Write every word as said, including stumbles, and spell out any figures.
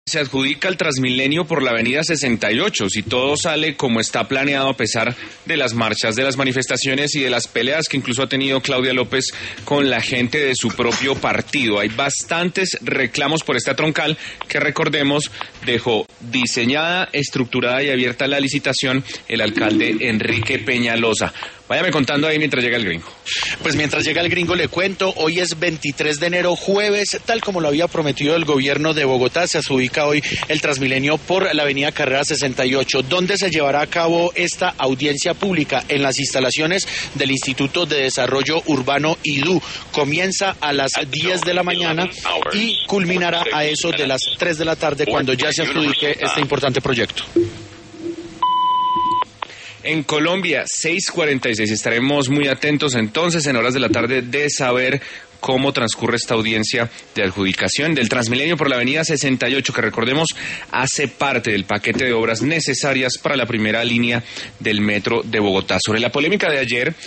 Se adjudica el Transmilenio por la avenida sesenta y ocho, si todo sale como está planeado a pesar de las marchas, de las manifestaciones y de las peleas que incluso ha tenido Claudia López con la gente de su propio partido. Hay bastantes reclamos por esta troncal que, recordemos, dejó diseñada, estructurada y abierta la licitación el alcalde Enrique Peñalosa. Váyame contando ahí mientras llega el gringo. Pues mientras llega el gringo le cuento, hoy es veintitrés de enero, jueves, tal como lo había prometido el gobierno de Bogotá, se adjudica hoy el Transmilenio por la avenida Carrera sesenta y ocho, donde se llevará a cabo esta audiencia pública en las instalaciones del Instituto de Desarrollo Urbano I D U. Comienza a las diez de la mañana y culminará a eso de las tres de la tarde cuando ya se adjudique este importante proyecto. En Colombia, seis cuarenta y seis. Estaremos muy atentos entonces en horas de la tarde de saber cómo transcurre esta audiencia de adjudicación del Transmilenio por la avenida sesenta y ocho, que recordemos hace parte del paquete de obras necesarias para la primera línea del metro de Bogotá. Sobre la polémica de ayer,